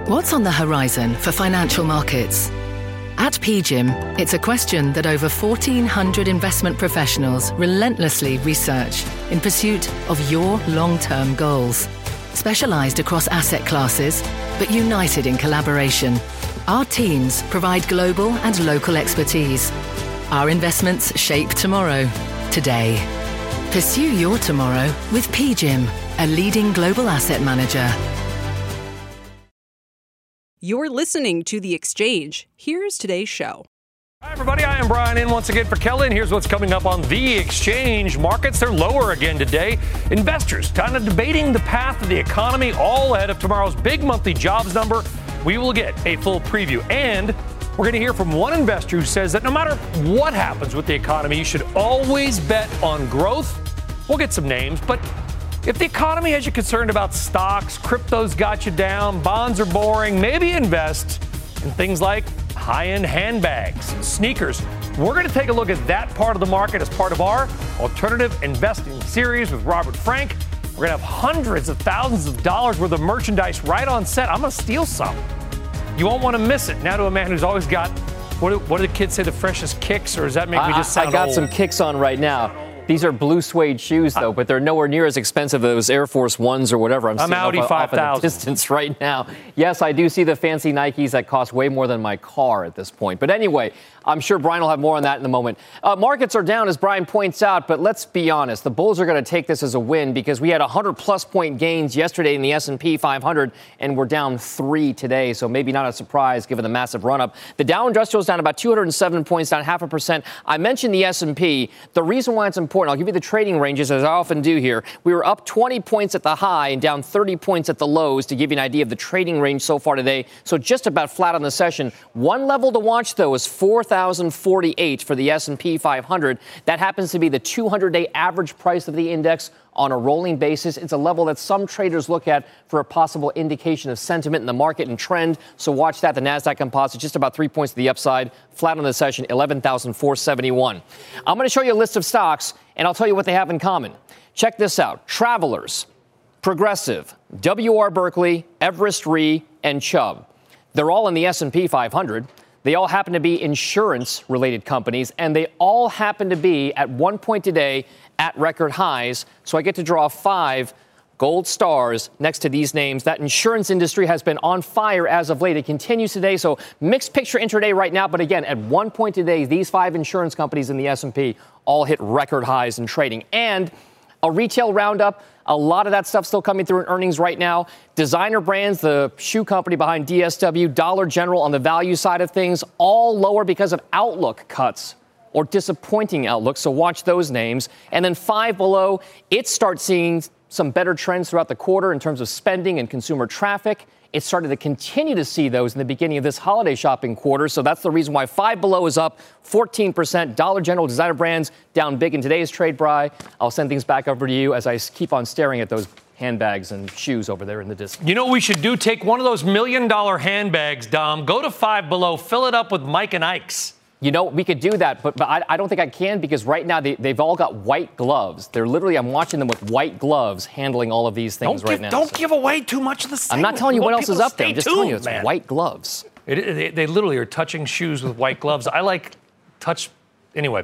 What's on the horizon for financial markets? At PGIM, it's a question that over 1,400 investment professionals relentlessly research in pursuit of your long-term goals. Specialized across asset classes, but united in collaboration, our teams provide global and local expertise. Our investments shape tomorrow, today. Pursue your tomorrow with PGIM, a leading global asset manager. You're listening to The Exchange. Here's today's show. Hi, everybody. I am Brian in once again for Kelly, and here's what's coming up on The Exchange. Markets, they're lower again today. Investors kind of debating the path of the economy all ahead of tomorrow's big monthly jobs number. We will get a full preview, and we're going to hear from one investor who says that no matter what happens with the economy, you should always bet on growth. We'll get some names, but if the economy has you concerned about stocks, cryptos got you down, bonds are boring, maybe invest in things like high-end handbags and sneakers. We're going to take a look at that part of the market as part of our alternative investing series with Robert Frank. We're going to have hundreds of thousands of dollars worth of merchandise right on set. I'm going to steal some. You won't want to miss it. Now to a man who's always got, what do the kids say, the freshest kicks, or does that make me just sound I got old? some kicks on right now. These are blue suede shoes, though, but they're nowhere near as expensive as those Air Force Ones or whatever. I'm Audi off 5000. in the distance right now. Yes, I do see the fancy Nikes that cost way more than my car at this point. But anyway, I'm sure Brian will have more on that in a moment. Markets are down, as Brian points out, but let's be honest. The bulls are going to take this as a win because we had 100-plus point gains yesterday in the S&P 500, and we're down 3 today, so maybe not a surprise given the massive run-up. The Dow Industrial is down about 207 points, down 0.5%. I mentioned the S&P. The reason why it's important, I'll give you the trading ranges, as I often do here. We were up 20 points at the high and down 30 points at the lows to give you an idea of the trading range so far today, so just about flat on the session. One level to watch, though, is 4,048 for the S&P 500. That happens to be the 200-day average price of the index on a rolling basis. It's a level that some traders look at for a possible indication of sentiment in the market and trend. So watch that. The NASDAQ composite just about 3 points to the upside, flat on the session, 11,471. I'm going to show you a list of stocks, and I'll tell you what they have in common. Check this out. Travelers, Progressive, W.R. Berkley, Everest Re, and Chubb. They're all in the S&P 500. They all happen to be insurance-related companies, and they all happen to be, at one point today, at record highs. So I get to draw 5 gold stars next to these names. That insurance industry has been on fire as of late. It continues today. So mixed picture intraday right now. But again, at one point today, these 5 insurance companies in the S&P all hit record highs in trading. And a retail roundup. A lot of that stuff still coming through in earnings right now. Designer Brands, the shoe company behind DSW, Dollar General on the value side of things, all lower because of outlook cuts or disappointing outlook. So watch those names. And then 5 below, it starts seeing some better trends throughout the quarter in terms of spending and consumer traffic. It started to continue to see those in the beginning of this holiday shopping quarter. So that's the reason why 5 below is up 14%. Dollar General, Designer Brands down big in today's trade, Bri. I'll send things back over to you as I keep on staring at those handbags and shoes over there in the distance. You know what we should do? Take one of those $1 million handbags, Dom. Go to 5 below. Fill it up with Mike and Ike's. You know, we could do that, but I don't think I can because right now they've all got white gloves. They're literally, I'm watching them with white gloves handling all of these things now. Don't give away too much of the segment. I'm not telling you what else is up there. I'm just telling you it's white gloves. They literally are touching shoes with white gloves. I like touch. Anyway.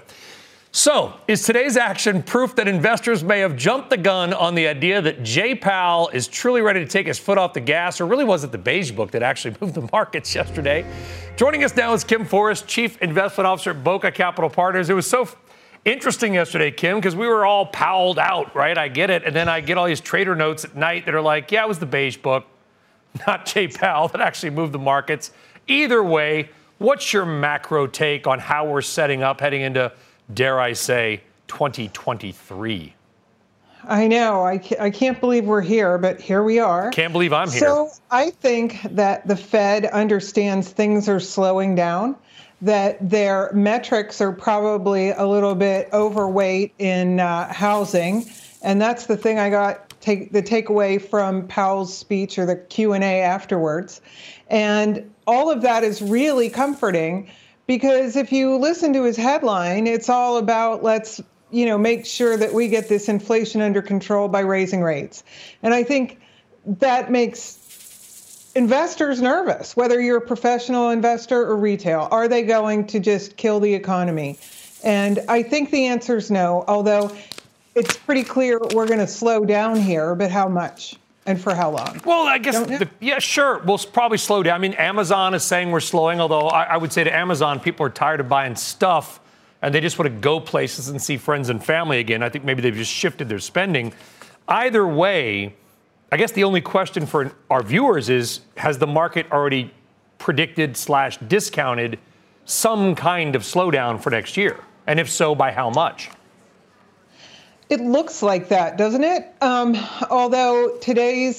So, is today's action proof that investors may have jumped the gun on the idea that Jay Powell is truly ready to take his foot off the gas, or really was it the beige book that actually moved the markets yesterday? Joining us now is Kim Forrest, Chief Investment Officer at Boca Capital Partners. It was so interesting yesterday, Kim, because we were all powelled out, right? I get it. And then I get all these trader notes at night that are like, yeah, it was the beige book, not Jay Powell, that actually moved the markets. Either way, what's your macro take on how we're setting up heading into, dare I say, 2023? I know. I can't believe we're here, but here we are. Can't believe I'm here. So I think that the Fed understands things are slowing down, that their metrics are probably a little bit overweight in housing. And that's the thing I got, the takeaway from Powell's speech or the Q&A afterwards. And all of that is really comforting because if you listen to his headline, it's all about let's make sure that we get this inflation under control by raising rates. And I think that makes investors nervous, whether you're a professional investor or retail. Are they going to just kill the economy? And I think the answer is no, although it's pretty clear we're going to slow down here, but how much and for how long? Well, I guess, yeah, sure. We'll probably slow down. I mean, Amazon is saying we're slowing, although I would say to Amazon, people are tired of buying stuff and they just want to go places and see friends and family again. I think maybe they've just shifted their spending. Either way, I guess the only question for our viewers is, has the market already predicted / discounted some kind of slowdown for next year? And if so, by how much? It looks like that, doesn't it? Although today's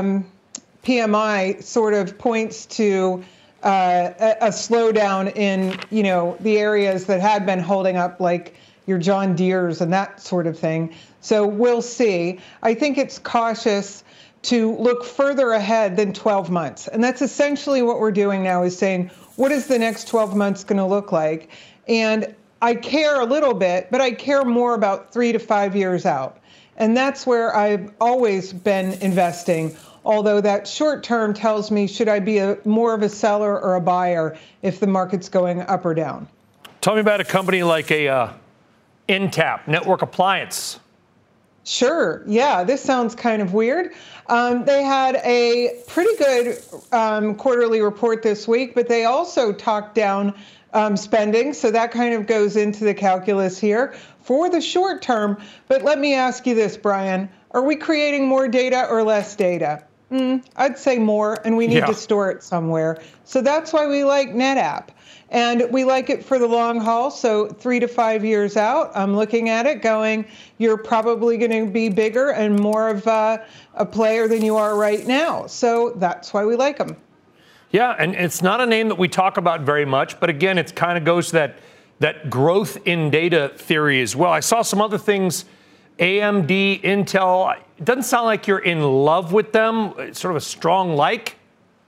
PMI sort of points to a slowdown in, the areas that had been holding up, like your John Deere's and that sort of thing. So we'll see. I think it's cautious to look further ahead than 12 months. And that's essentially what we're doing now, is saying, what is the next 12 months going to look like? And I care a little bit, but I care more about 3 to 5 years out. And that's where I've always been investing, although that short term tells me, should I be more of a seller or a buyer if the market's going up or down? Tell me about a company like a Intapp, Network Appliance. Sure. Yeah, this sounds kind of weird. They had a pretty good quarterly report this week, but they also talked down spending. So that kind of goes into the calculus here for the short term. But let me ask you this, Brian. Are we creating more data or less data? I'd say more, and we need to store it somewhere. So that's why we like NetApp. And we like it for the long haul, so 3 to 5 years out. I'm looking at it going, you're probably going to be bigger and more of a player than you are right now. So that's why we like them. Yeah, and it's not a name that we talk about very much, but again, it kind of goes to that growth in data theory as well. I saw some other things, AMD, Intel. It doesn't sound like you're in love with them, it's sort of a strong like.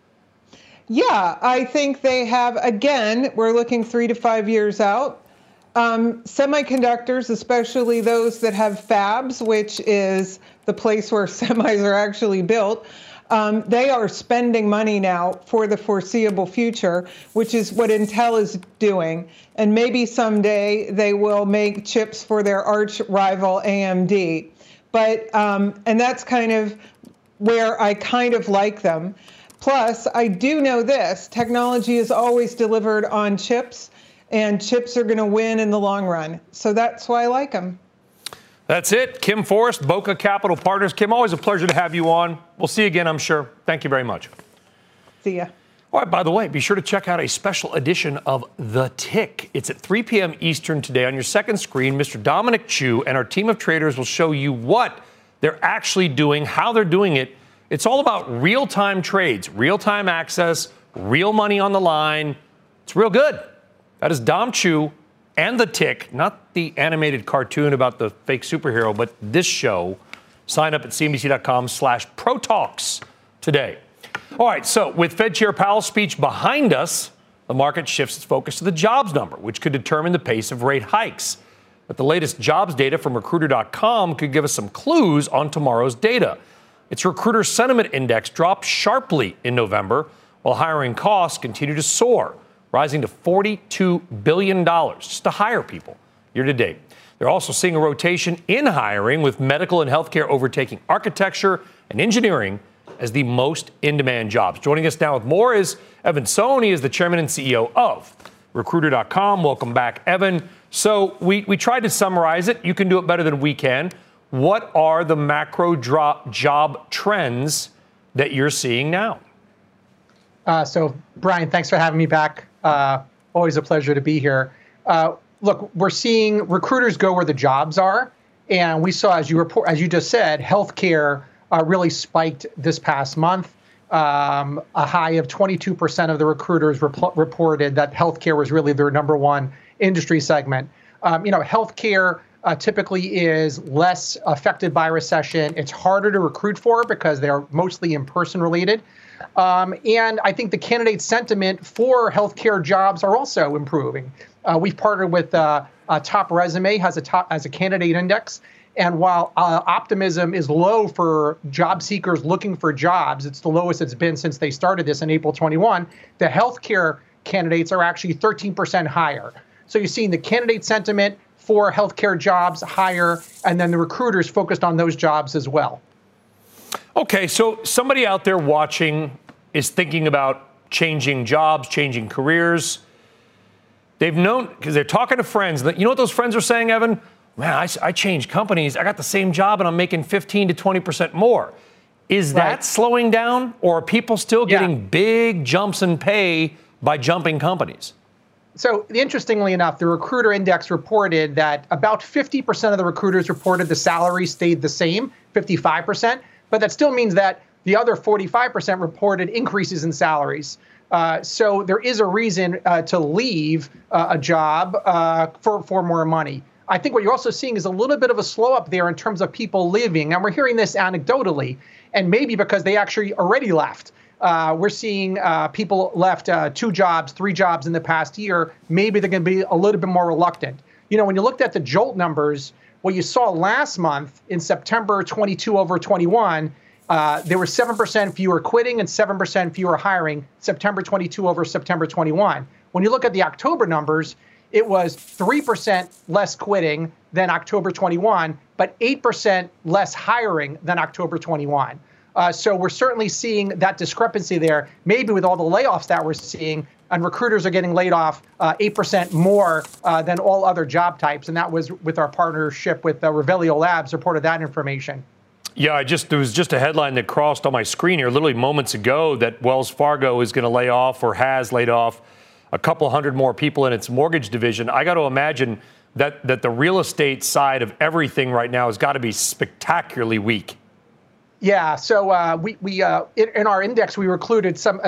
Yeah, I think they have, again, we're looking 3 to 5 years out. Semiconductors, especially those that have fabs, which is the place where semis are actually built, they are spending money now for the foreseeable future, which is what Intel is doing. And maybe someday they will make chips for their arch rival AMD. But, and that's kind of where I kind of like them. Plus, I do know this, technology is always delivered on chips, and chips are going to win in the long run. So that's why I like them. That's it. Kim Forrest, Boca Capital Partners. Kim, always a pleasure to have you on. We'll see you again, I'm sure. Thank you very much. See ya. All right, by the way, be sure to check out a special edition of The Tick. It's at 3 p.m. Eastern today. On your second screen, Mr. Dominic Chu and our team of traders will show you what they're actually doing, how they're doing it. It's all about real-time trades, real-time access, real money on the line. It's real good. That is Dom Chu and The Tick, not the animated cartoon about the fake superhero, but this show. Sign up at CNBC.com/ProTalks today. All right, so with Fed Chair Powell's speech behind us, the market shifts its focus to the jobs number, which could determine the pace of rate hikes. But the latest jobs data from Recruiter.com could give us some clues on tomorrow's data. Its Recruiter Sentiment Index dropped sharply in November, while hiring costs continue to soar, rising to $42 billion just to hire people year to date. They're also seeing a rotation in hiring, with medical and healthcare overtaking architecture and engineering as the most in-demand jobs. Joining us now with more is Evan Sohn. He is the chairman and CEO of Recruiter.com. Welcome back, Evan. So we tried to summarize it. You can do it better than we can. What are the macro job trends that you're seeing now? So, Brian, thanks for having me back. Always a pleasure to be here. Look, we're seeing recruiters go where the jobs are. And we saw, as you just said, healthcare really spiked this past month. A high of 22% of the recruiters reported that healthcare was really their number one industry segment. Healthcare typically is less affected by recession. It's harder to recruit for because they're mostly in-person related. And I think the candidate sentiment for healthcare jobs are also improving. We've partnered with Top Resume, has a candidate index, And while optimism is low for job seekers looking for jobs, it's the lowest it's been since they started this in April 21, the healthcare candidates are actually 13% higher. So you're seeing the candidate sentiment for healthcare jobs higher, and then the recruiters focused on those jobs as well. Okay, so somebody out there watching is thinking about changing jobs, changing careers. They've known, because they're talking to friends. You know what those friends are saying, Evan? Man, I changed companies. I got the same job and I'm making 15 to 20% more. Is that slowing down, or are people still getting big jumps in pay by jumping companies? So interestingly enough, the Recruiter Index reported that about 50% of the recruiters reported the salary stayed the same, 55%. But that still means that the other 45% reported increases in salaries. So there is a reason to leave a job for more money. I think what you're also seeing is a little bit of a slow up there in terms of people leaving. And we're hearing this anecdotally, and maybe because they actually already left. We're seeing people left 2 jobs, 3 jobs in the past year. Maybe they're going to be a little bit more reluctant. You know, when you looked at the JOLT numbers, what you saw last month in September 22 over 21, there were 7% fewer quitting and 7% fewer hiring, September 22 over September 21. When you look at the October numbers, it was 3% less quitting than October 21, but 8% less hiring than October 21. So we're certainly seeing that discrepancy there, maybe with all the layoffs that we're seeing, and recruiters are getting laid off 8% more than all other job types. And that was with our partnership with Revelio Labs reported that information. Yeah, there was just a headline that crossed on my screen here literally moments ago that Wells Fargo is going to lay off, or has laid off, a couple hundred more people in its mortgage division. I got to imagine that the real estate side of everything right now has got to be spectacularly weak. Yeah, so we in our index we included some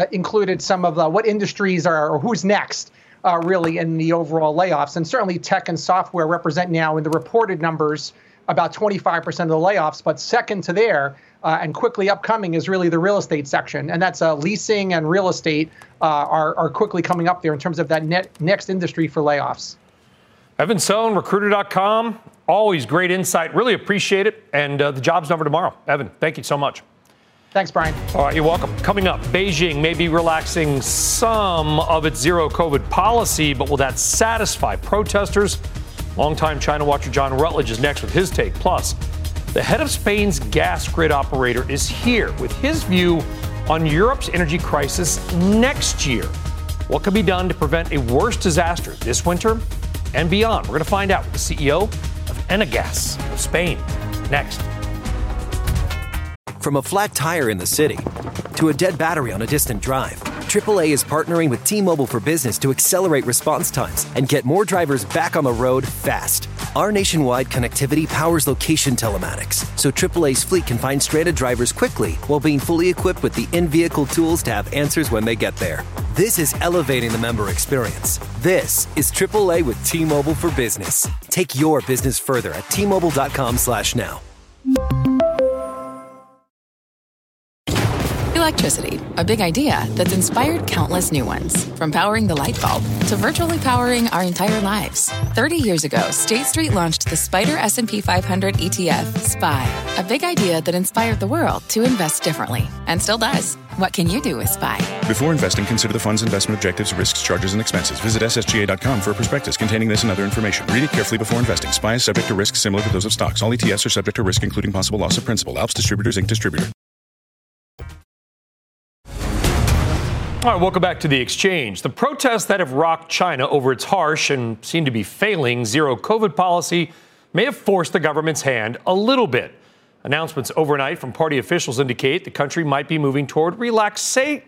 of what industries are, or who's next really in the overall layoffs, and certainly tech and software represent now in the reported numbers about 25% of the layoffs. But second to there and quickly upcoming is really the real estate section, and that's leasing and real estate are quickly coming up there in terms of that next industry for layoffs. Evan Sohn, Recruiter.com. Always great insight. Really appreciate it. And the jobs number tomorrow. Evan, thank you so much. Thanks, Brian. All right, you're welcome. Coming up, Beijing may be relaxing some of its zero COVID policy, but will that satisfy protesters? Longtime China watcher John Rutledge is next with his take. Plus, the head of Spain's gas grid operator is here with his view on Europe's energy crisis next year. What can be done to prevent a worse disaster this winter and beyond? We're going to find out with the CEO of Enagás of Spain next. From a flat tire in the city to a dead battery on a distant drive, AAA is partnering with T-Mobile for Business to accelerate response times and get more drivers back on the road fast. Our nationwide connectivity powers location telematics, so AAA's fleet can find stranded drivers quickly while being fully equipped with the in-vehicle tools to have answers when they get there. This is elevating the member experience. This is AAA with T-Mobile for Business. Take your business further at T-Mobile.com/now. Electricity, a big idea that's inspired countless new ones. From powering the light bulb to virtually powering our entire lives. 30 years ago, State Street launched the Spider S&P 500 ETF, SPY. A big idea that inspired the world to invest differently. And still does. What can you do with SPY? Before investing, consider the fund's investment objectives, risks, charges, and expenses. Visit ssga.com for a prospectus containing this and other information. Read it carefully before investing. SPY is subject to risks similar to those of stocks. All ETFs are subject to risk, including possible loss of principal. Alps Distributors, Inc. Distributor. All right, welcome back to The Exchange. The protests that have rocked China over its harsh and seem to be failing zero COVID policy may have forced the government's hand a little bit. Announcements overnight from party officials indicate the country might be moving toward relaxing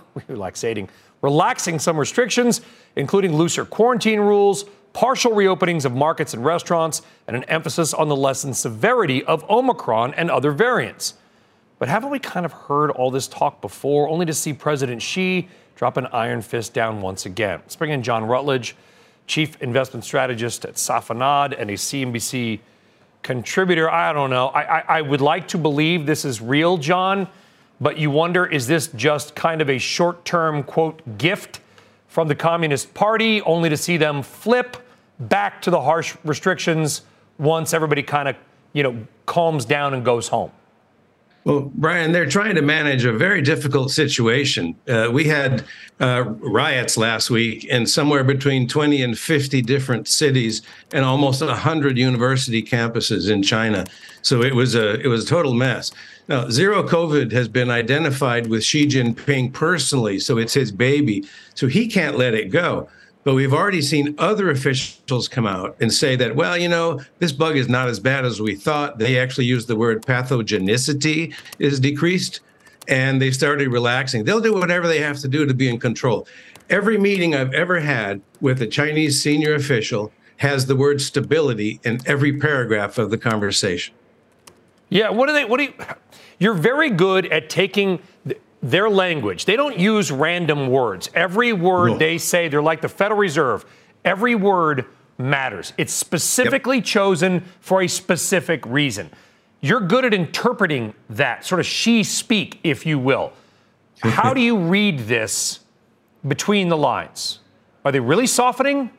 some restrictions, including looser quarantine rules, partial reopenings of markets and restaurants, and an emphasis on the lessened severity of Omicron and other variants. But haven't we kind of heard all this talk before, only to see President Xi drop an iron fist down once again? Let's bring in John Rutledge, Chief Investment Strategist at Safanad and a CNBC contributor. I don't know. I would like to believe this is real, John, but you wonder, is this just kind of a short-term, quote, gift from the Communist Party, only to see them flip back to the harsh restrictions once everybody kind of calms down and goes home? Well, Brian, they're trying to manage a very difficult situation. We had riots last week in somewhere between 20 and 50 different cities and almost 100 university campuses in China. So it was a total mess. Now, zero COVID has been identified with Xi Jinping personally, so it's his baby. So he can't let it go. But we've already seen other officials come out and say that, well, this bug is not as bad as we thought. They actually used the word pathogenicity is decreased, and they started relaxing. They'll do whatever they have to do to be in control. Every meeting I've ever had with a Chinese senior official has the word stability in every paragraph of the conversation. Yeah, you're very good at taking their language. They don't use random words. Every word they say, they're like the Federal Reserve. Every word matters. It's specifically chosen for a specific reason. You're good at interpreting that, sort of Xi speak, if you will. How do you read this between the lines? Are they really softening?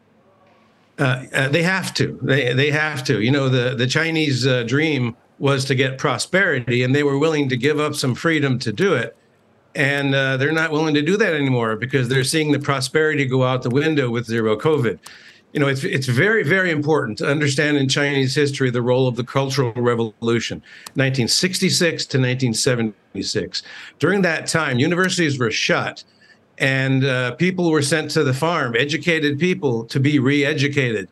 They have to. They have to. The Chinese dream was to get prosperity, and they were willing to give up some freedom to do it. And they're not willing to do that anymore because they're seeing the prosperity go out the window with zero COVID. It's very, very important to understand in Chinese history the role of the Cultural Revolution, 1966 to 1976. During that time, universities were shut and people were sent to the farm, educated people to be re-educated.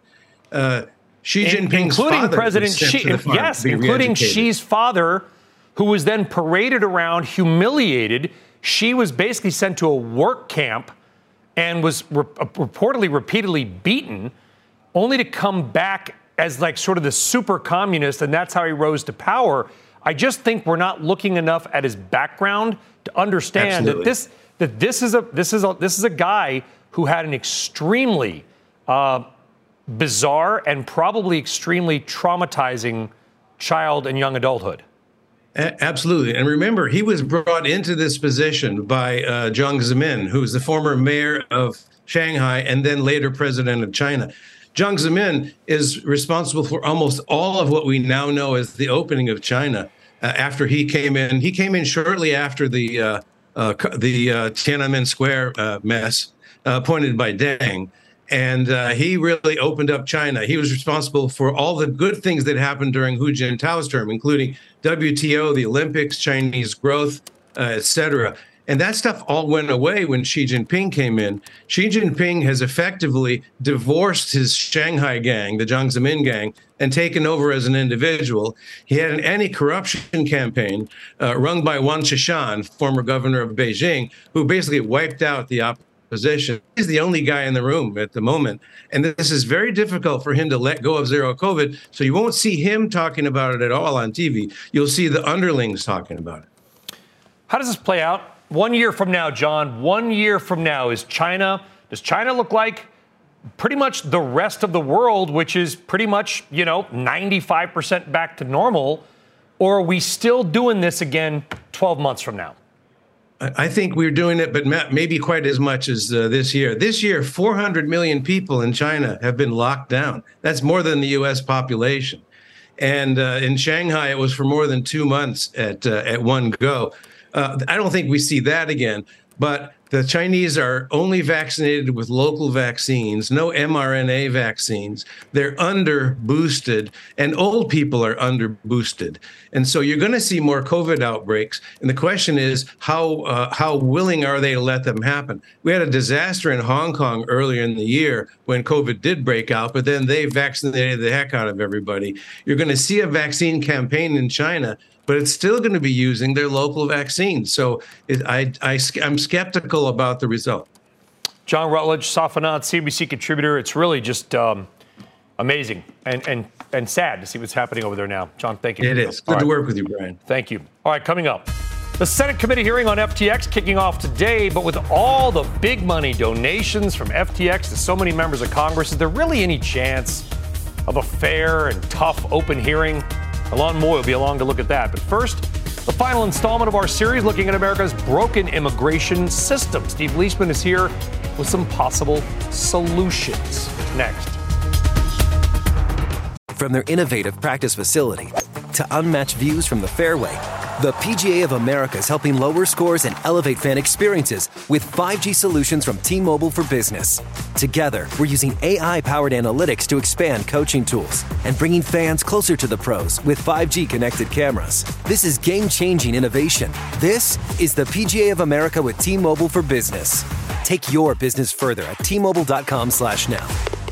Xi Jinping's including father President was sent Xi, to the farm yes, to be including re-educated. Xi's father, who was then paraded around, humiliated. Xi was basically sent to a work camp and was reportedly repeatedly beaten, only to come back as like sort of the super communist, and that's how he rose to power. I just think we're not looking enough at his background to understand that this is a guy who had an extremely bizarre and probably extremely traumatizing child and young adulthood. Absolutely. And remember, he was brought into this position by Jiang Zemin, who was the former mayor of Shanghai and then later president of China. Jiang Zemin is responsible for almost all of what we now know as the opening of China. After he came in shortly after the Tiananmen Square mess appointed by Deng. And he really opened up China. He was responsible for all the good things that happened during Hu Jintao's term, including WTO, the Olympics, Chinese growth, et cetera. And that stuff all went away when Xi Jinping came in. Xi Jinping has effectively divorced his Shanghai gang, the Jiang Zemin gang, and taken over as an individual. He had an anti-corruption campaign run by Wang Qishan, former governor of Beijing, who basically wiped out the opposition. He's the only guy in the room at the moment. And this is very difficult for him to let go of zero COVID. So you won't see him talking about it at all on TV. You'll see the underlings talking about it. How does this play out? 1 year from now, John, 1 year from now, does China look like pretty much the rest of the world, which is pretty much, 95% back to normal? Or are we still doing this again 12 months from now? I think we're doing it, but maybe quite as much as this year. This year, 400 million people in China have been locked down. That's more than the U.S. population. And in Shanghai, it was for more than 2 months at one go. I don't think we see that again, but the Chinese are only vaccinated with local vaccines, no mRNA vaccines. They're under boosted, and old people are under boosted. And so you're going to see more COVID outbreaks. And the question is, how willing are they to let them happen? We had a disaster in Hong Kong earlier in the year when COVID did break out, but then they vaccinated the heck out of everybody. You're going to see a vaccine campaign in China, but it's still going to be using their local vaccines. So I'm skeptical about the result. John Rutledge, Safanad, CNBC contributor. It's really just amazing and sad to see what's happening over there now. John, thank you. It is. Good to work with you, Brian. Thank you. All right, coming up. The Senate committee hearing on FTX kicking off today, but with all the big money donations from FTX to so many members of Congress, is there really any chance of a fair and tough open hearing? Alon Moy will be along to look at that. But first, the final installment of our series looking at America's broken immigration system. Steve Leishman is here with some possible solutions. Next. From their innovative practice facility to unmatched views from the fairway, the PGA of America is helping lower scores and elevate fan experiences with 5G solutions from T-Mobile for Business. Together, we're using AI-powered analytics to expand coaching tools and bringing fans closer to the pros with 5G connected cameras. This is game-changing innovation. This is the PGA of America with T-Mobile for Business. Take your business further at T-Mobile.com/now.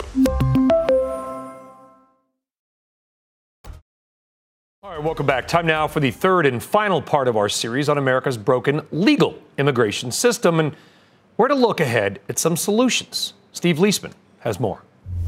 All right, welcome back. Time now for the third and final part of our series on America's broken legal immigration system and where to look ahead at some solutions. Steve Leisman has more.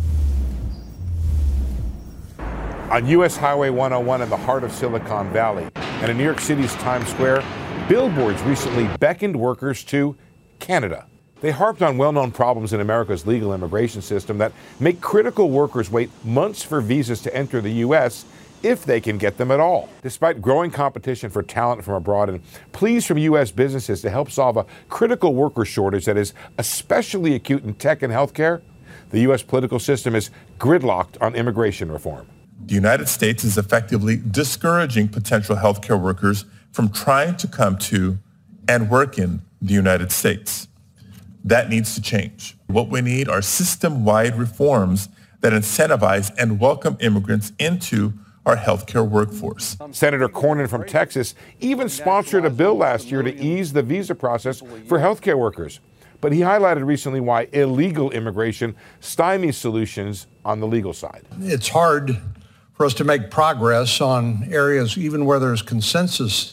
On U.S. Highway 101 in the heart of Silicon Valley and in New York City's Times Square, billboards recently beckoned workers to Canada. They harped on well-known problems in America's legal immigration system that make critical workers wait months for visas to enter the U.S. if they can get them at all. Despite growing competition for talent from abroad and pleas from U.S. businesses to help solve a critical worker shortage that is especially acute in tech and healthcare, the U.S. political system is gridlocked on immigration reform. The United States is effectively discouraging potential healthcare workers from trying to come to and work in the United States. That needs to change. What we need are system-wide reforms that incentivize and welcome immigrants into our healthcare workforce. Senator Cornyn from Texas even sponsored a bill last year to ease the visa process for healthcare workers. But he highlighted recently why illegal immigration stymies solutions on the legal side. It's hard for us to make progress on areas even where there's consensus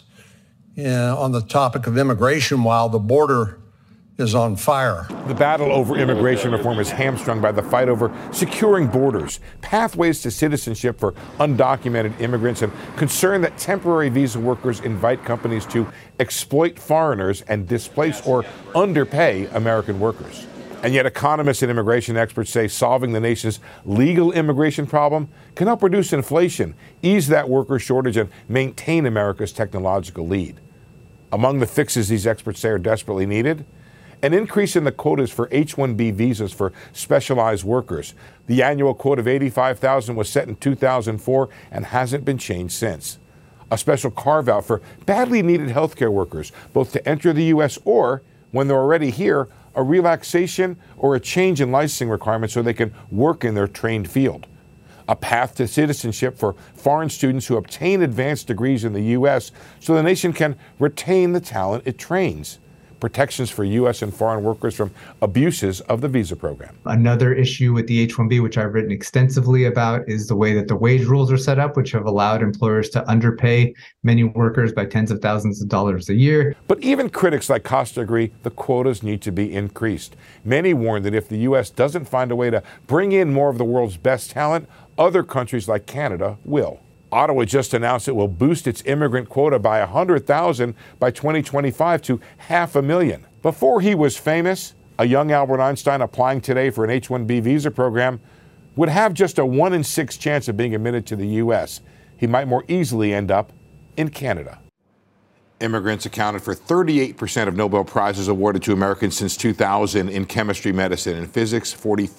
on the topic of immigration while the border is on fire. The battle over immigration reform is hamstrung by the fight over securing borders, pathways to citizenship for undocumented immigrants, and concern that temporary visa workers invite companies to exploit foreigners and displace or underpay American workers. And yet economists and immigration experts say solving the nation's legal immigration problem can help reduce inflation, ease that worker shortage, and maintain America's technological lead. Among the fixes these experts say are desperately needed: an increase in the quotas for H-1B visas for specialized workers. The annual quota of 85,000 was set in 2004 and hasn't been changed since. A special carve-out for badly needed healthcare workers, both to enter the U.S. or, when they're already here, a relaxation or a change in licensing requirements so they can work in their trained field. A path to citizenship for foreign students who obtain advanced degrees in the U.S. so the nation can retain the talent it trains. Protections for U.S. and foreign workers from abuses of the visa program. Another issue with the H-1B, which I've written extensively about, is the way that the wage rules are set up, which have allowed employers to underpay many workers by tens of thousands of dollars a year. But even critics like Costa agree the quotas need to be increased. Many warn that if the U.S. doesn't find a way to bring in more of the world's best talent, other countries like Canada will. Ottawa just announced it will boost its immigrant quota by 100,000 by 2025 to 500,000. Before he was famous, a young Albert Einstein applying today for an H-1B visa program would have just a 1 in 6 chance of being admitted to the U.S. He might more easily end up in Canada. Immigrants accounted for 38% of Nobel Prizes awarded to Americans since 2000 in chemistry, medicine, and physics.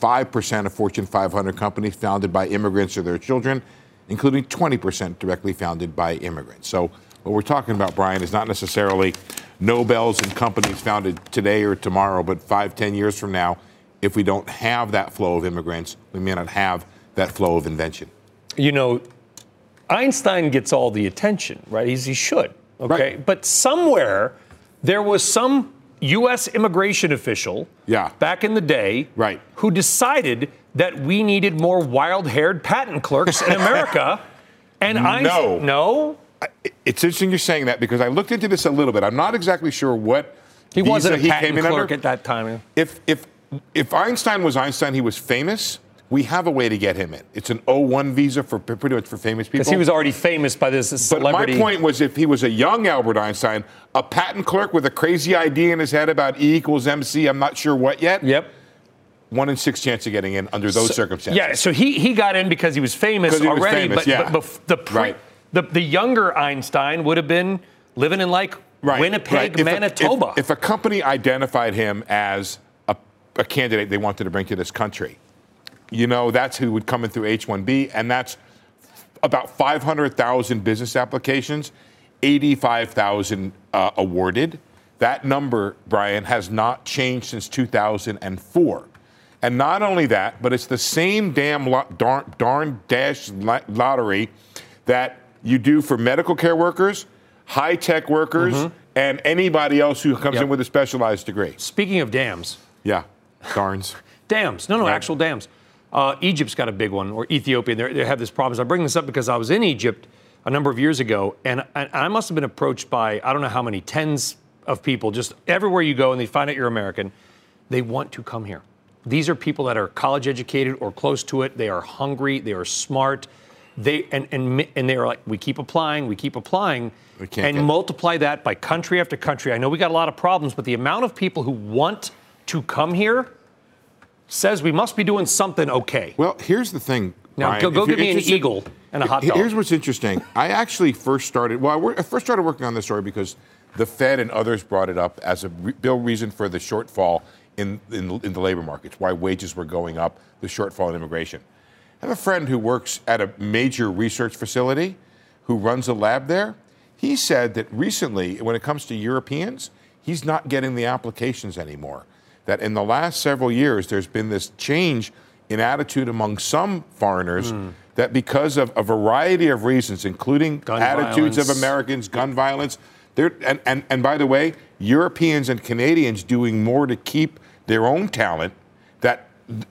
45% of Fortune 500 companies founded by immigrants or their children, including 20% directly founded by immigrants. So what we're talking about, Brian, is not necessarily Nobels and companies founded today or tomorrow, but 5-10 years from now, if we don't have that flow of immigrants, we may not have that flow of invention. You know, Einstein gets all the attention, right? He should, okay? Right. But somewhere there was some U.S. immigration official back in the day who decided that we needed more wild-haired patent clerks in America. And No. It's interesting you're saying that because I looked into this a little bit. I'm not exactly sure what he wasn't a patent clerk at that time. If Einstein was Einstein, he was famous. We have a way to get him in. It's an O1 visa for pretty much for famous people. Because he was already famous by this celebrity. But my point was, if he was a young Albert Einstein, a patent clerk with a crazy idea in his head about E equals MC, I'm not sure what yet. Yep. 1 in 6 chance of getting in under those circumstances. Yeah, so he got in because he was famous already. But the younger Einstein would have been living in Winnipeg, Manitoba. If a company identified him as a candidate they wanted to bring to this country, you know, that's who would come in through H-1B, and that's about 500,000 business applications, 85,000 awarded. That number, Brian, has not changed since 2004. And not only that, but it's the same darn dash lottery that you do for medical care workers, high-tech workers, and anybody else who comes in with a specialized degree. Speaking of dams. Yeah, darns. Dams. No, actual dams. Egypt's got a big one, or Ethiopia. They have this problem. I bring this up because I was in Egypt a number of years ago, and I must have been approached by, I don't know how many, tens of people, just everywhere you go, and they find out you're American, they want to come here. These are people that are college educated or close to it. They are hungry. They are smart. They are like, we keep applying, and multiply that by country after country. I know we got a lot of problems, but the amount of people who want to come here says we must be doing something okay. Well, here's the thing, Now, Brian. go get me an eagle and a hot dog. Here's what's interesting. I actually first started working on this story because the Fed and others brought it up as a real reason for the shortfall in the labor markets, why wages were going up, the shortfall in immigration. I have a friend who works at a major research facility who runs a lab there. He said that recently, when it comes to Europeans, he's not getting the applications anymore. That in the last several years, there's been this change in attitude among some foreigners that because of a variety of reasons, including attitudes of Americans, gun violence, and by the way, Europeans and Canadians doing more to keep their own talent, that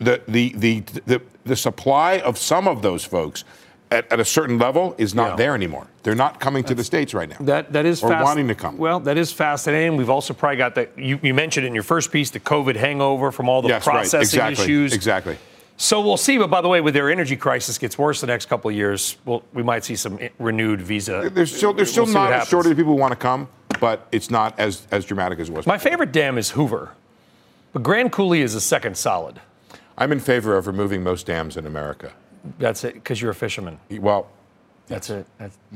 the supply of some of those folks at a certain level is not there anymore. They're not coming to the States right now. That is or wanting to come. Well, that is fascinating. We've also probably got that. You mentioned in your first piece the COVID hangover from all the processing issues. Exactly. So we'll see. But by the way, with their energy crisis gets worse the next couple of years, we might see some renewed visa. There's still not a shortage of people who want to come, but it's not as dramatic as it was. My favorite dam is Hoover, but Grand Coulee is a second solid. I'm in favor of removing most dams in America. That's it, because you're a fisherman. Well, that's it.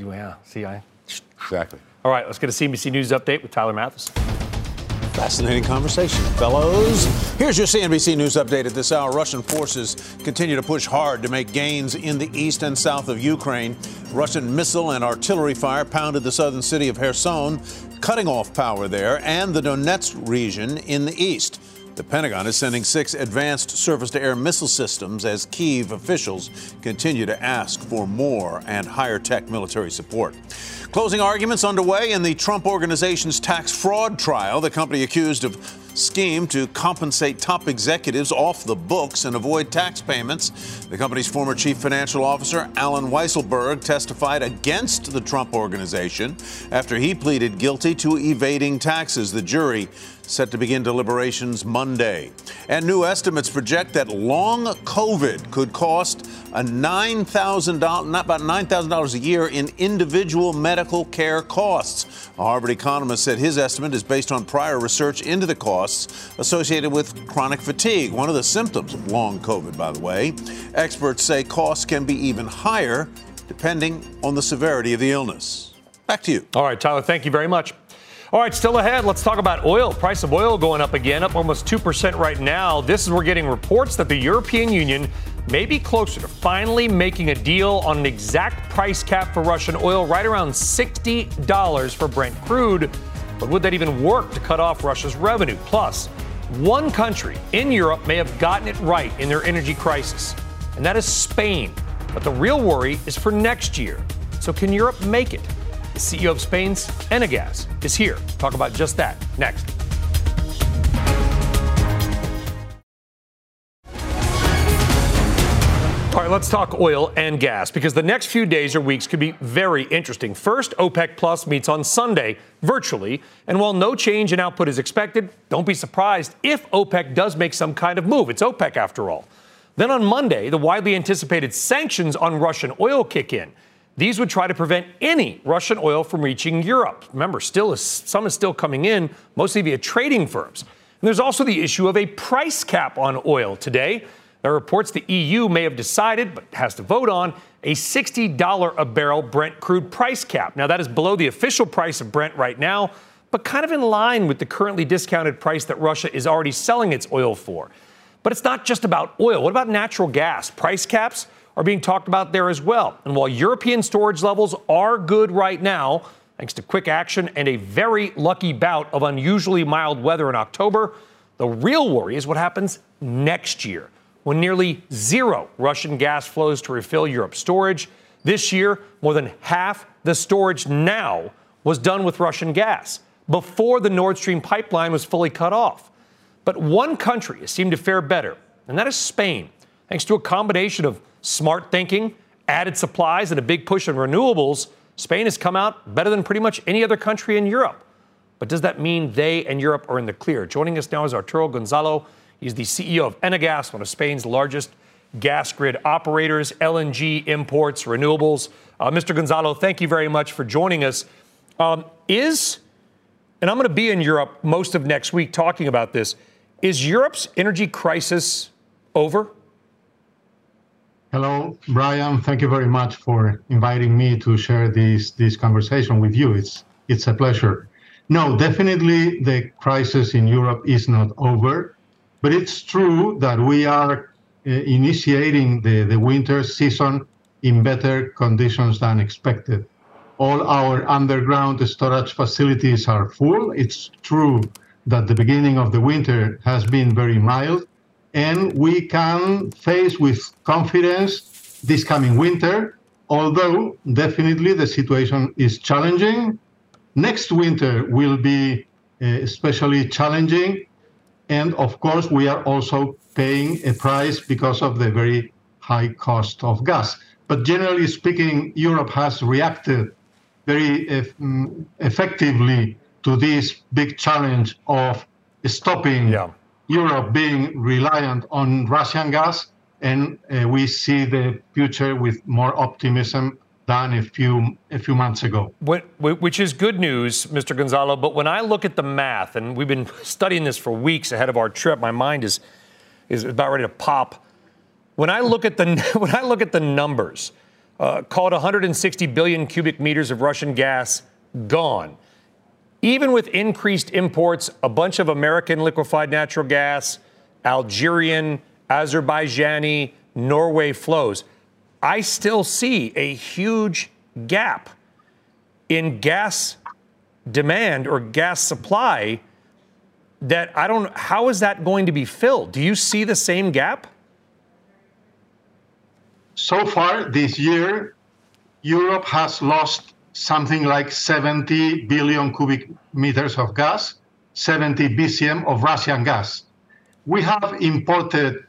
Exactly. All right, let's get a CNBC News update with Tyler Mathis. Fascinating conversation, fellows. Here's your CNBC News update at this hour. Russian forces continue to push hard to make gains in the east and south of Ukraine. Russian missile and artillery fire pounded the southern city of Kherson, cutting off power there, and the Donetsk region in the east. The Pentagon is sending 6 advanced surface-to-air missile systems as Kyiv officials continue to ask for more and higher-tech military support. Closing arguments underway in the Trump Organization's tax fraud trial. The company accused of scheme to compensate top executives off the books and avoid tax payments. The company's former chief financial officer, Alan Weisselberg, testified against the Trump Organization after he pleaded guilty to evading taxes. The jury set to begin deliberations Monday. And new estimates project that long COVID could cost about $9,000 a year in individual medical care costs. A Harvard economist said his estimate is based on prior research into the costs associated with chronic fatigue, one of the symptoms of long COVID, by the way. Experts say costs can be even higher depending on the severity of the illness. Back to you. All right, Tyler, thank you very much. All right, still ahead, let's talk about oil. Price of oil going up again, up almost 2% right now. We're getting reports that the European Union may be closer to finally making a deal on an exact price cap for Russian oil, right around $60 for Brent crude. But would that even work to cut off Russia's revenue? Plus, one country in Europe may have gotten it right in their energy crisis, and that is Spain. But the real worry is for next year. So can Europe make it? The CEO of Spain's Enagás is here to talk about just that next. All right, let's talk oil and gas, because the next few days or weeks could be very interesting. First, OPEC Plus meets on Sunday virtually, and while no change in output is expected, don't be surprised if OPEC does make some kind of move. It's OPEC after all. Then on Monday, the widely anticipated sanctions on Russian oil kick in. These would try to prevent any Russian oil from reaching Europe. Remember, some is still coming in, mostly via trading firms. And there's also the issue of a price cap on oil today. There are reports the EU may have decided, but has to vote on, a $60 a barrel Brent crude price cap. Now, that is below the official price of Brent right now, but kind of in line with the currently discounted price that Russia is already selling its oil for. But it's not just about oil. What about natural gas? Price caps are being talked about there as well. And while European storage levels are good right now, thanks to quick action and a very lucky bout of unusually mild weather in October, the real worry is what happens next year, when nearly zero Russian gas flows to refill Europe's storage. This year, more than half the storage now was done with Russian gas before the Nord Stream pipeline was fully cut off. But one country has seemed to fare better, and that is Spain, thanks to a combination of smart thinking, added supplies, and a big push on renewables. Spain has come out better than pretty much any other country in Europe. But does that mean they and Europe are in the clear? Joining us now is Arturo Gonzalo. He's the CEO of Enagás, one of Spain's largest gas grid operators, LNG imports, renewables. Mr. Gonzalo, thank you very much for joining us. And I'm going to be in Europe most of next week talking about this, is Europe's energy crisis over? Hello, Brian. Thank you very much for inviting me to share this conversation with you. It's a pleasure. No, definitely the crisis in Europe is not over, but it's true that we are initiating the winter season in better conditions than expected. All our underground storage facilities are full. It's true that the beginning of the winter has been very mild, and we can face with confidence this coming winter, although definitely the situation is challenging. Next winter will be especially challenging, and of course we are also paying a price because of the very high cost of gas. But generally speaking, Europe has reacted very effectively to this big challenge of stopping Europe being reliant on Russian gas, and we see the future with more optimism than a few months ago. Which is good news, Mr. Gonzalo, but when I look at the math, and we've been studying this for weeks ahead of our trip, my mind is about ready to pop. When I look at the numbers, call it 160 billion cubic meters of Russian gas gone. Even with increased imports, a bunch of American liquefied natural gas, Algerian, Azerbaijani, Norway flows, I still see a huge gap in gas demand or gas supply that how is that going to be filled? Do you see the same gap? So far this year, Europe has lost something like 70 billion cubic meters of gas, 70 BCM of Russian gas. We have imported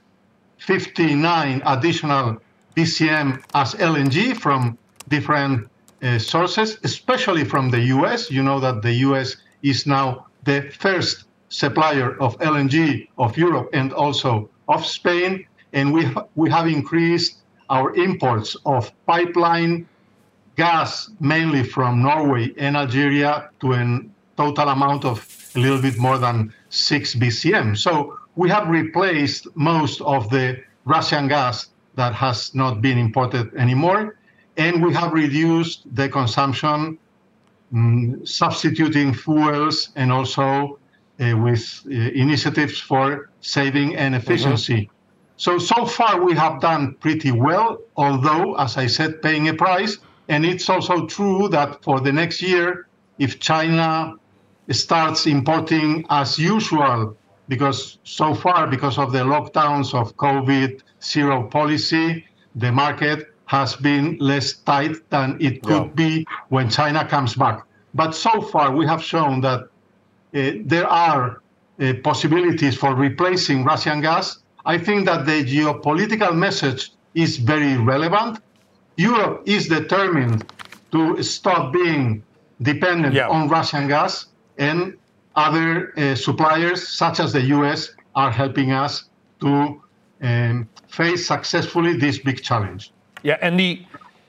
59 additional BCM as LNG from different sources, especially from the US. You know that the US is now the first supplier of LNG of Europe and also of Spain. And we have increased our imports of pipeline gas, mainly from Norway and Algeria, to a total amount of a little bit more than 6 BCM. So we have replaced most of the Russian gas that has not been imported anymore, and we have reduced the consumption, substituting fuels, and also with initiatives for saving and efficiency. So far we have done pretty well, although, as I said, paying a price. And it's also true that for the next year, if China starts importing as usual, because so far, because of the lockdowns of COVID zero policy, the market has been less tight than it could be when China comes back. But so far, we have shown that there are possibilities for replacing Russian gas. I think that the geopolitical message is very relevant. Europe is determined to stop being dependent on Russian gas, and other suppliers, such as the US, are helping us to face successfully this big challenge. Yeah, and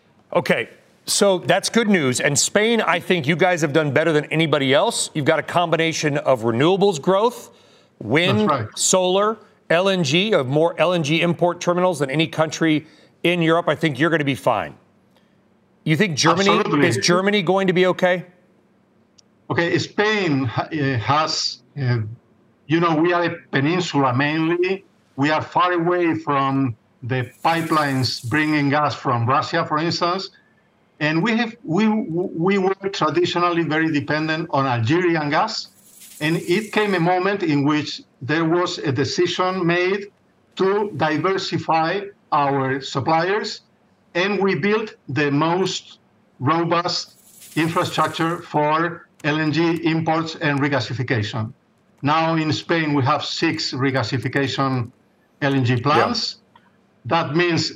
so that's good news. And Spain, I think you guys have done better than anybody else. You've got a combination of renewables growth, wind, solar, LNG, of more LNG import terminals than any country in Europe. I think you're going to be fine. You think is Germany going to be okay? Okay, Spain has, we are a peninsula mainly. We are far away from the pipelines bringing gas from Russia, for instance. And we were traditionally very dependent on Algerian gas. And it came a moment in which there was a decision made to diversify our suppliers. And we built the most robust infrastructure for LNG imports and regasification. Now in Spain, we have 6 regasification LNG plants. Yeah. That means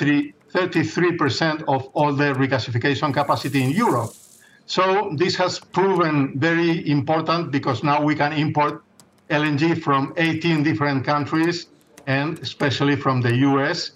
33% of all the regasification capacity in Europe. So this has proven very important because now we can import LNG from 18 different countries and especially from the US.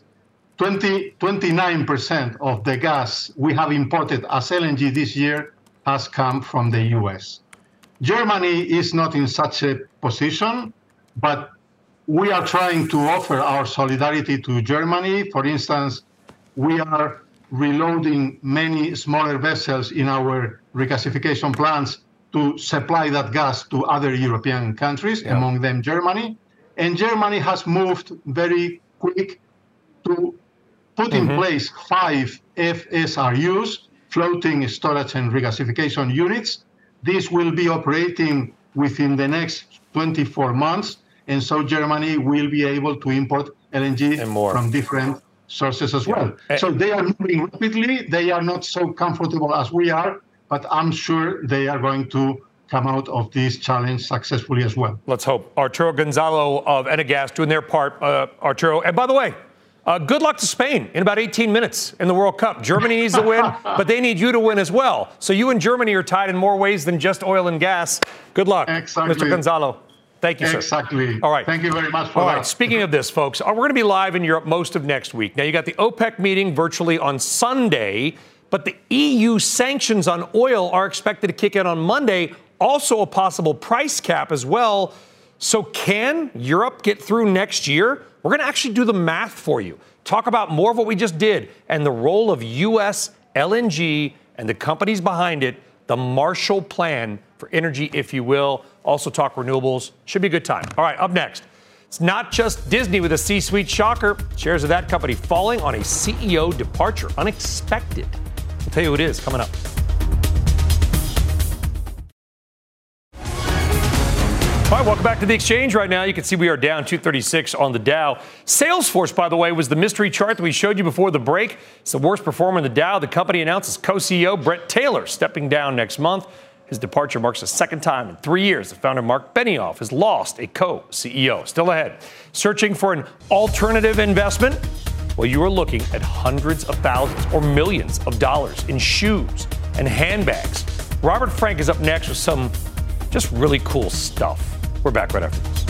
29% of the gas we have imported as LNG this year has come from the US. Germany is not in such a position, but we are trying to offer our solidarity to Germany. For instance, we are reloading many smaller vessels in our regasification plants to supply that gas to other European countries, among them Germany. And Germany has moved very quick to put in place 5 FSRUs, floating storage and regasification units. This will be operating within the next 24 months. And so Germany will be able to import LNG from different sources as well. So they are moving rapidly. They are not so comfortable as we are, but I'm sure they are going to come out of this challenge successfully as well. Let's hope. Arturo Gonzalo of Enagás doing their part, Arturo. And by the way, good luck to Spain in about 18 minutes in the World Cup. Germany needs to win, but they need you to win as well. So you and Germany are tied in more ways than just oil and gas. Good luck, Mr. Gonzalo. Thank you, sir. Exactly. All right. Thank you very much for that. All right. Speaking of this, folks, we're going to be live in Europe most of next week. Now, you got the OPEC meeting virtually on Sunday, but the EU sanctions on oil are expected to kick in on Monday. Also a possible price cap as well. So can Europe get through next year? We're going to actually do the math for you. Talk about more of what we just did and the role of U.S. LNG and the companies behind it, the Marshall Plan for energy, if you will. Also talk renewables. Should be a good time. All right, up next. It's not just Disney with a C-suite shocker. Shares of that company falling on a CEO departure. Unexpected. I'll tell you who it is coming up. All right, welcome back to The Exchange. Right now, you can see we are down 236 on the Dow. Salesforce, by the way, was the mystery chart that we showed you before the break. It's the worst performer in the Dow. The company announces co-CEO Brett Taylor stepping down next month. His departure marks the second time in 3 years the founder Mark Benioff has lost a co-CEO. Still ahead. Searching for an alternative investment? Well, you are looking at hundreds of thousands or millions of dollars in shoes and handbags. Robert Frank is up next with some just really cool stuff. We're back right after this.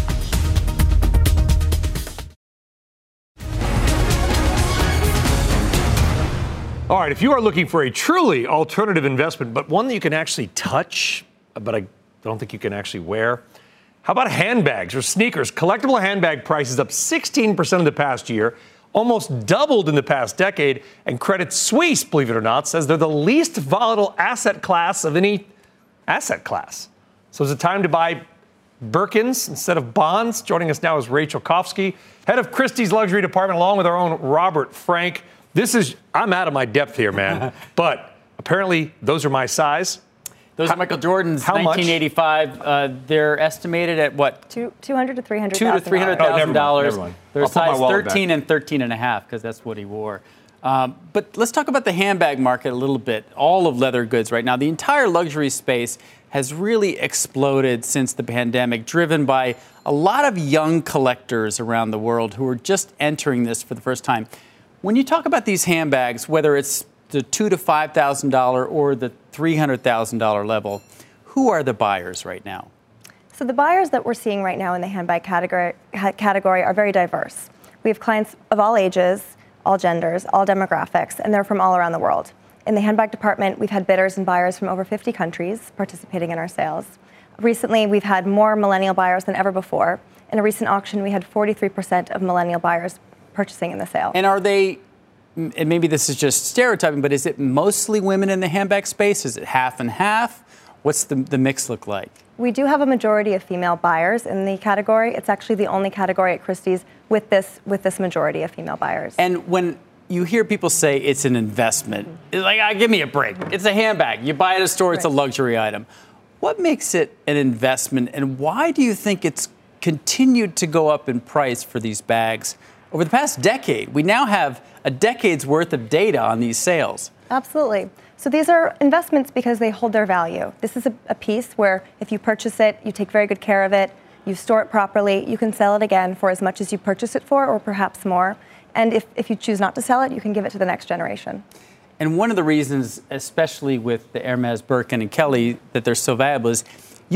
All right, if you are looking for a truly alternative investment, but one that you can actually touch, but I don't think you can actually wear, how about handbags or sneakers? Collectible handbag prices up 16% in the past year, almost doubled in the past decade, and Credit Suisse, believe it or not, says they're the least volatile asset class of any asset class. So is it time to buy Birkins instead of bonds? Joining us now is Rachel Kofsky, head of Christie's luxury department, along with our own Robert Frank. I'm out of my depth here, man, but apparently those are my size. Those are Michael Jordan's 1985. They're estimated at what? $200,000 to $300,000. $200,000 to $300,000. They're size 13 and 13.5 because that's what he wore. But let's talk about the handbag market a little bit. All of leather goods right now. The entire luxury space has really exploded since the pandemic, driven by a lot of young collectors around the world who are just entering this for the first time. When you talk about these handbags, whether it's the $2,000 to $5,000 or the $300,000 level, who are the buyers right now? So the buyers that we're seeing right now in the handbag category are very diverse. We have clients of all ages, all genders, all demographics, and they're from all around the world. In the handbag department, we've had bidders and buyers from over 50 countries participating in our sales. Recently, we've had more millennial buyers than ever before. In a recent auction, we had 43% of millennial buyers purchasing in the sale. And are they, and maybe this is just stereotyping, but is it mostly women in the handbag space? Is it half and half? What's the mix look like? We do have a majority of female buyers in the category. It's actually the only category at Christie's with this majority of female buyers. And when you hear people say it's an investment, it's like, give me a break. It's a handbag. You buy it at a store, it's a luxury item. What makes it an investment, and why do you think it's continued to go up in price for these bags over the past decade? We now have a decade's worth of data on these sales. Absolutely. So these are investments because they hold their value. This is a piece where if you purchase it, you take very good care of it, you store it properly, you can sell it again for as much as you purchased it for or perhaps more. And if you choose not to sell it, you can give it to the next generation. And one of the reasons, especially with the Hermes, Birkin, and Kelly, that they're so valuable is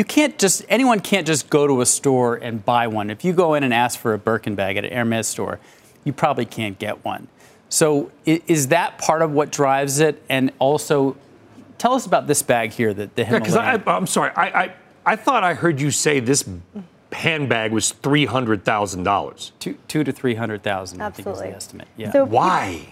anyone can't just go to a store and buy one. If you go in and ask for a Birkin bag at an Hermes store, you probably can't get one. So is that part of what drives it? And also, tell us about this bag here, the Himalayan. Because I'm sorry, I thought I heard you say this handbag was $300,000. $200,000 to $300,000, I think is the estimate. Yeah. So why?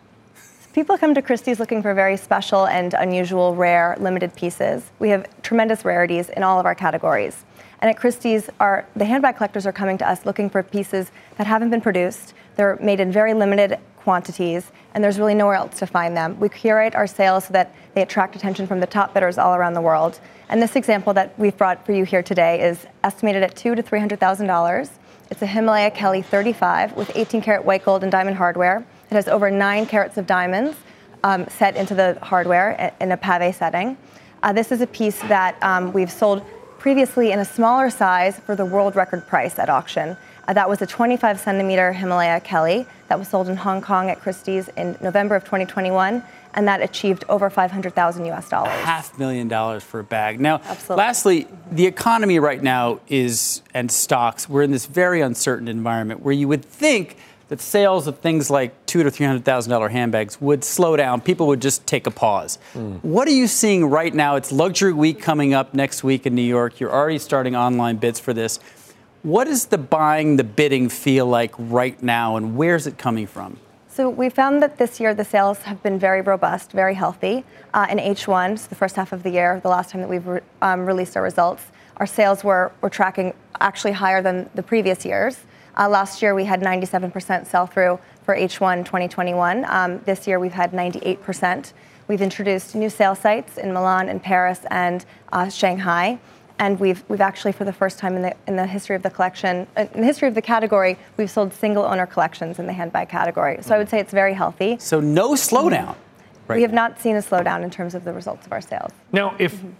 People come to Christie's looking for very special and unusual, rare, limited pieces. We have tremendous rarities in all of our categories. And at Christie's, the handbag collectors are coming to us looking for pieces that haven't been produced. They're made in very limited quantities, and there's really nowhere else to find them. We curate our sales so that they attract attention from the top bidders all around the world. And this example that we've brought for you here today is estimated at $200,000 to $300,000. It's a Himalaya Kelly 35 with 18-karat white gold and diamond hardware. It has over 9 carats of diamonds set into the hardware in a pave setting. This is a piece that we've sold previously in a smaller size for the world record price at auction. That was a 25-centimeter Himalaya Kelly that was sold in Hong Kong at Christie's in November of 2021, and that achieved over $500,000 US. $500,000 for a bag. Now, Absolutely. Lastly, the economy right now and stocks, we're in this very uncertain environment where you would think that sales of things like $200,000 to $300,000 handbags would slow down. People would just take a pause. What are you seeing right now? It's Luxury Week coming up next week in New York. You're already starting online bids for this. What is the bidding feel like right now, and where's it coming from? So we found that this year the sales have been very robust, very healthy. In H1, so the first half of the year, the last time that we've released our results, our sales were tracking actually higher than the previous years. Last year we had 97% sell-through for H1 2021. This year we've had 98%. We've introduced new sales sites in Milan and Paris and Shanghai. And we've actually, for the first time in the history of the collection, in the history of the category, we've sold single-owner collections in the handbag category. So I would say it's very healthy. So no slowdown. Right. We have not seen a slowdown in terms of the results of our sales. Now,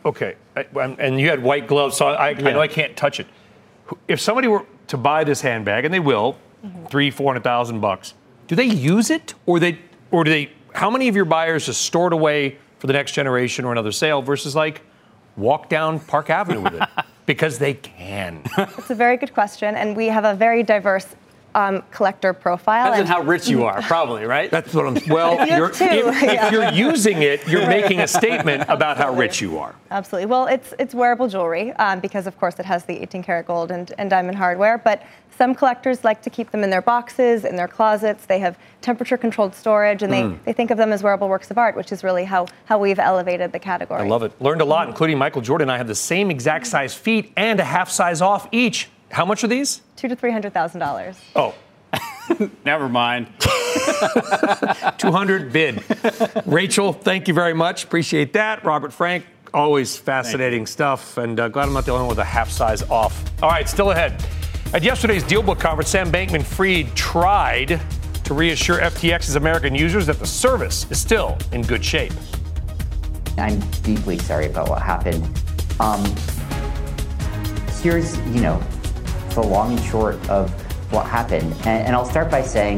and you had white gloves, so I know I can't touch it. If somebody were to buy this handbag, and they will, $300,000-$400,000, do they use it, or do they? How many of your buyers just store it away for the next generation or another sale versus walk down Park Avenue with it because they can? It's a very good question, and we have a very diverse collector profile. Depends on how rich you are, probably, right? That's what I'm. Well, if you're using it, you're making a statement about how rich you are. Absolutely. Well, it's wearable jewelry because, of course, it has the 18-karat gold and diamond hardware. But some collectors like to keep them in their boxes, in their closets. They have temperature-controlled storage, and they think of them as wearable works of art, which is really how we've elevated the category. I love it. Learned a lot, including Michael Jordan and I have the same exact size feet and a half size off each. How much are these? $200,000 to $300,000. Oh. Never mind. 200 bid. Rachel, thank you very much. Appreciate that. Robert Frank, always fascinating stuff. And glad I'm not the only one with a half size off. All right, still ahead. At yesterday's DealBook conference, Sam Bankman-Fried tried to reassure FTX's American users that the service is still in good shape. I'm deeply sorry about what happened. Here's, the long and short of what happened. And I'll start by saying,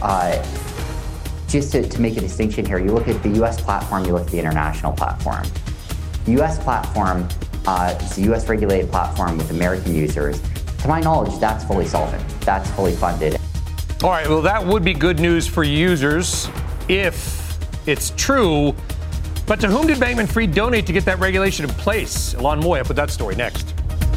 just to make a distinction here, you look at the U.S. platform, you look at the international platform. The U.S. platform is a U.S. regulated platform with American users. To my knowledge, that's fully solvent. That's fully funded. All right, well, that would be good news for users if it's true. But to whom did Bankman-Fried donate to get that regulation in place? Alon Moy up with that story next.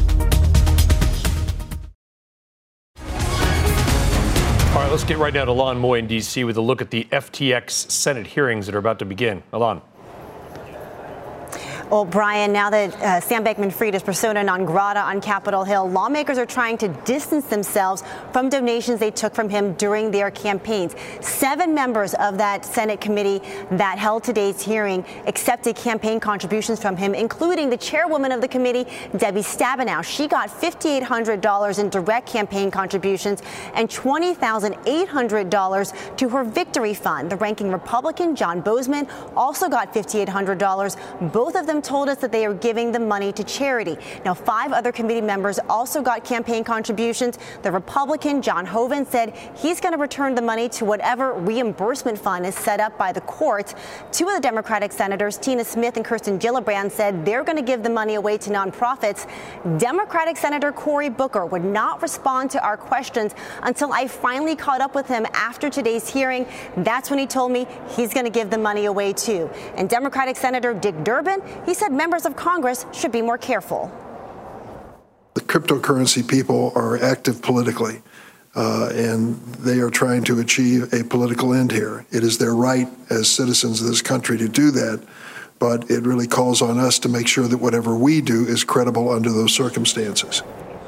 All right, let's get right now to Alon Moy in D.C. with a look at the FTX Senate hearings that are about to begin. Alon. Well, Brian, now that Sam Bankman-Fried is persona non grata on Capitol Hill, lawmakers are trying to distance themselves from donations they took from him during their campaigns. 7 members of that Senate committee that held today's hearing accepted campaign contributions from him, including the chairwoman of the committee, Debbie Stabenow. She got $5,800 in direct campaign contributions and $20,800 to her victory fund. The ranking Republican, John Bozeman, also got $5,800. Both of them told us that they are giving the money to charity. Now, 5 other committee members also got campaign contributions. The Republican, John Hoeven, said he's going to return the money to whatever reimbursement fund is set up by the court. 2 of the Democratic senators, Tina Smith and Kirsten Gillibrand, said they're going to give the money away to nonprofits. Democratic Senator Cory Booker would not respond to our questions until I finally caught up with him after today's hearing. That's when he told me he's going to give the money away too. And Democratic Senator Dick Durbin, he said members of Congress should be more careful. The cryptocurrency people are active politically, and they are trying to achieve a political end here. It is their right as citizens of this country to do that, but it really calls on us to make sure that whatever we do is credible under those circumstances.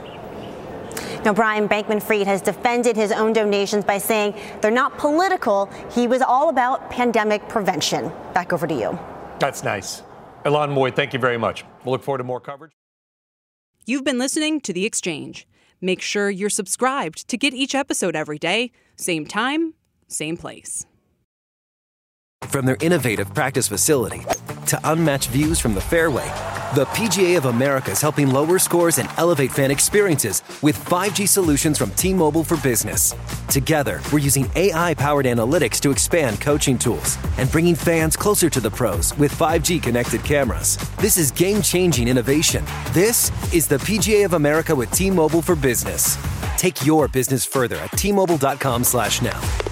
Now, Brian Bankman-Fried has defended his own donations by saying they're not political. He was all about pandemic prevention. Back over to you. That's nice. Ilan Moy, thank you very much. We'll look forward to more coverage. You've been listening to The Exchange. Make sure you're subscribed to get each episode every day, same time, same place. From their innovative practice facility to unmatched views from the fairway, the PGA of America is helping lower scores and elevate fan experiences with 5G solutions from T-Mobile for Business. Together, we're using AI-powered analytics to expand coaching tools and bringing fans closer to the pros with 5G connected cameras. This is game-changing innovation. This is the PGA of America with T-Mobile for Business. Take your business further at T-Mobile.com/now.